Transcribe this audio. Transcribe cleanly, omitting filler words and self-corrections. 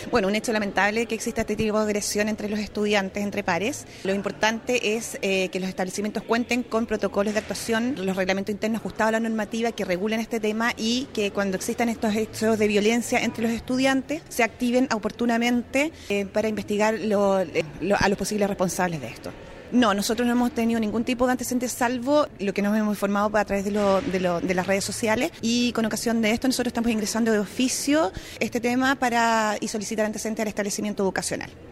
Bueno, un hecho lamentable que exista este tipo de agresión entre los estudiantes, entre pares. Lo importante es que los establecimientos cuenten con protocolos de actuación, los reglamentos internos ajustados a la normativa que regulen este tema y que cuando existan estos hechos de violencia entre los estudiantes se activen oportunamente para investigar a los posibles responsables de esto. No, nosotros no hemos tenido ningún tipo de antecedentes salvo lo que nos hemos informado a través de las redes sociales y con ocasión de esto nosotros estamos ingresando de oficio este tema y solicitar antecedentes al establecimiento educacional.